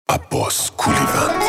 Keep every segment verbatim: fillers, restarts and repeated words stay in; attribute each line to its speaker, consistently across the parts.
Speaker 1: عباس کولیوند.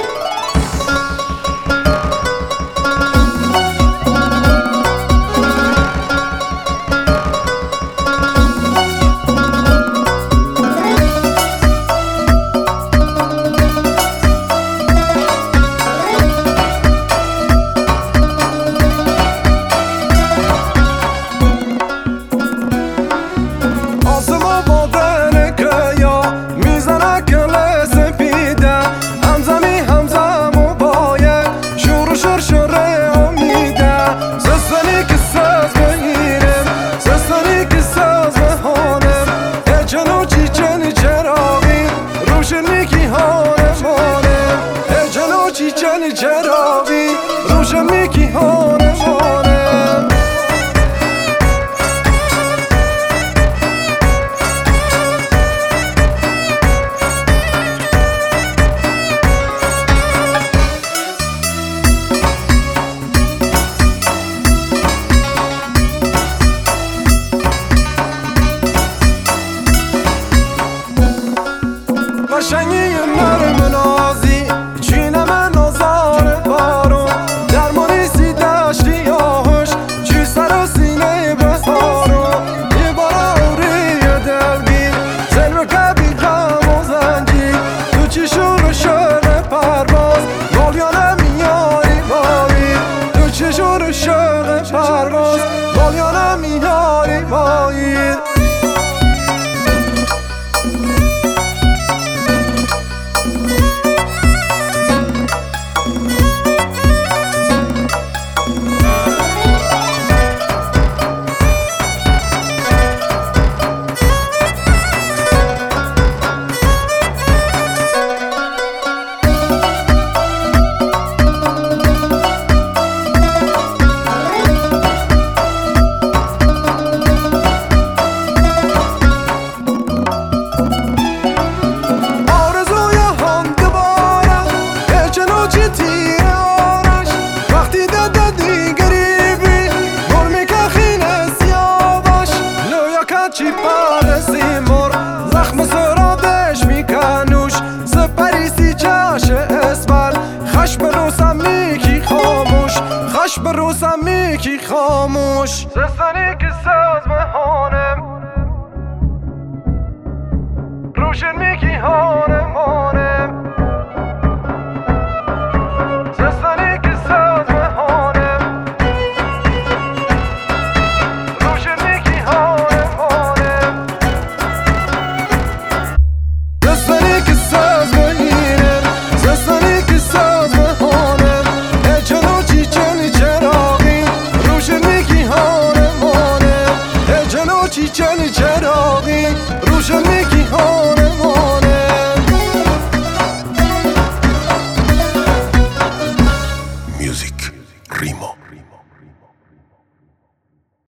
Speaker 2: چیچن چراغی روشن میکی هانه هانه قشنگی نرم نازی چینم نازار بارون درمانی سی دشتی آهش چی سر و سینه بهارون یه بار اوری دلگیر زلو کبی غم و زنجیر تو چی شور شر پرواز بالیانه میاری بایر تو چی شور شر پرواز بالیانه میاری بایر چی پارسی مر زخم سرادش میکنوش سپریسی چش اسبر خشم روسم میکی خاموش خشم روسم میکی خاموش سستنی که ساز مهانم روشن میکی هانم هانم سستنی که ساز مهانم روشن میکی هانم چیچن چراغی روشن میکی هانم